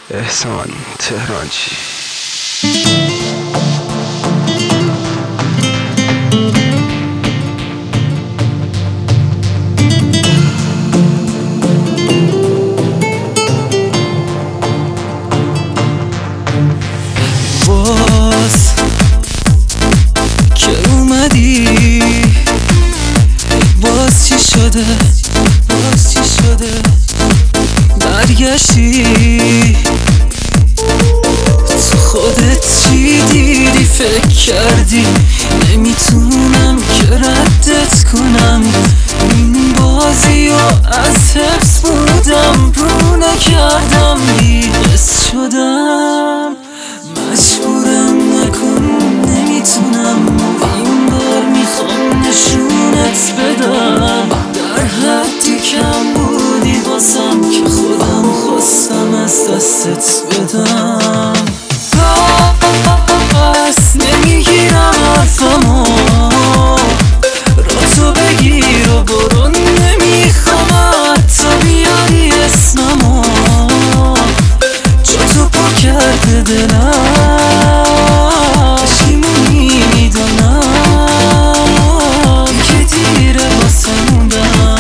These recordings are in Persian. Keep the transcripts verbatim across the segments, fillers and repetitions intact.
احسان تهرانچی. باز که اومدی، باز چی شده، باز چی شده، برگشتی تو خودت چی دیدی، فکر کردی نمیتونم که ردت کنم، این بازی و از حفظ بودم رو نکردم، بی‌حس شدم مجبورم نکن، نمیتونم این بار میخوام نشونت بدم، در حدی کم بودی واسم که خودم خواستم از دستت بدم. پس نمیگیرم حرفمو، را تو بگیر و برو، نمیخوام حتی بیاری اسممو، جا تو پا کرده دلم، پشیمونی میدانم که دیره واسه موندم.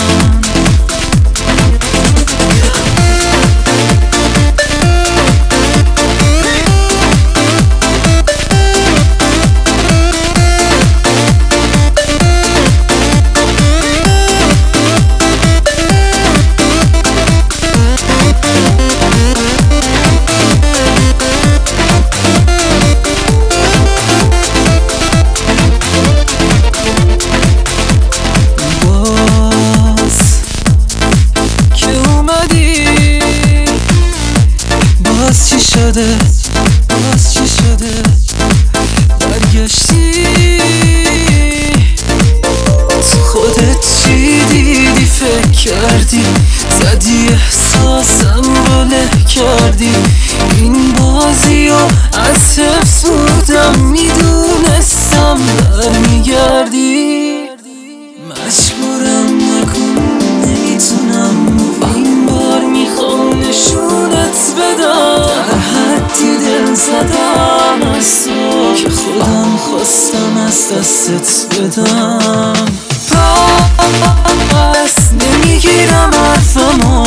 باز چی شده، باز چی شده، برگشتی تو خودت چی دیدی، فکر کردی زدی احساسم رو له کردی، این بازی و از حفظ بودم میدونستم برمیگردی، مجبورم نکن، نمیتونم این بار میخوام نشونت بدم، در حدی دل زدم از تو که خودم خواستم از دستت بدم. پس نمیگیرم حرفمو،